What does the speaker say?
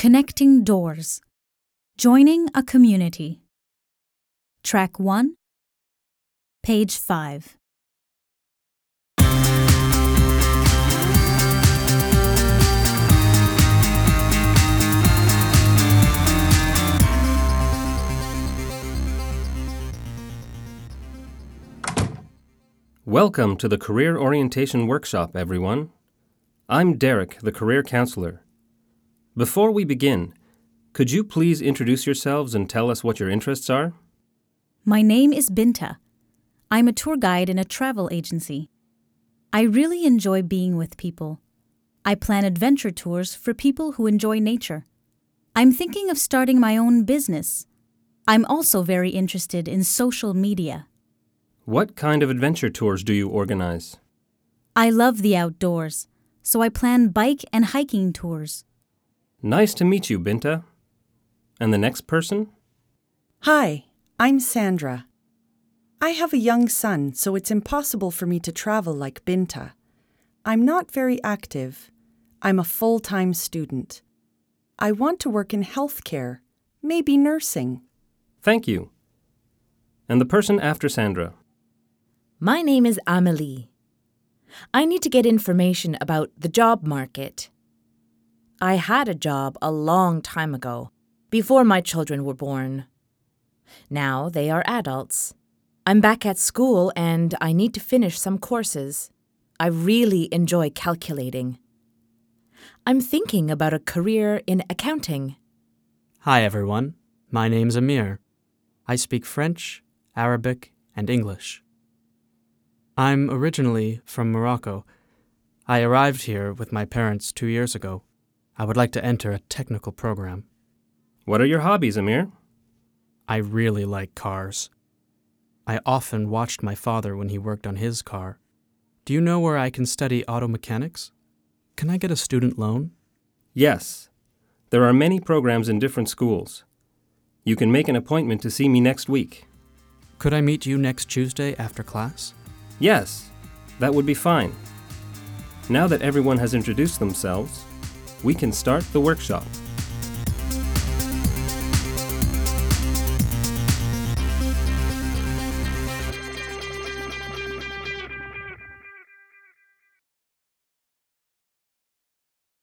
Connecting Doors. Joining a Community. Track 1, page 5. Welcome to the Career Orientation Workshop, everyone. I'm Derek, the Career Counselor. Before we begin, could you please introduce yourselves and tell us what your interests are? My name is Binta. I'm a tour guide in a travel agency. I really enjoy being with people. I plan adventure tours for people who enjoy nature. I'm thinking of starting my own business. I'm also very interested in social media. What kind of adventure tours do you organize? I love the outdoors, so I plan bike and hiking tours. Nice to meet you, Binta. And the next person? Hi, I'm Sandra. I have a young son, so it's impossible for me to travel like Binta. I'm not very active. I'm a full-time student. I want to work in healthcare, maybe nursing. Thank you. And the person after Sandra? My name is Amelie. I need to get information about the job market. I had a job a long time ago, before my children were born. Now they are adults. I'm back at school and I need to finish some courses. I really enjoy calculating. I'm thinking about a career in accounting. Hi everyone, my name's Amir. I speak French, Arabic, and English. I'm originally from Morocco. I arrived here with my parents 2 years ago. I would like to enter a technical program. What are your hobbies, Amir? I really like cars. I often watched my father when he worked on his car. Do you know where I can study auto mechanics? Can I get a student loan? Yes. There are many programs in different schools. You can make an appointment to see me next week. Could I meet you next Tuesday after class? Yes, that would be fine. Now that everyone has introduced themselves, we can start the workshop.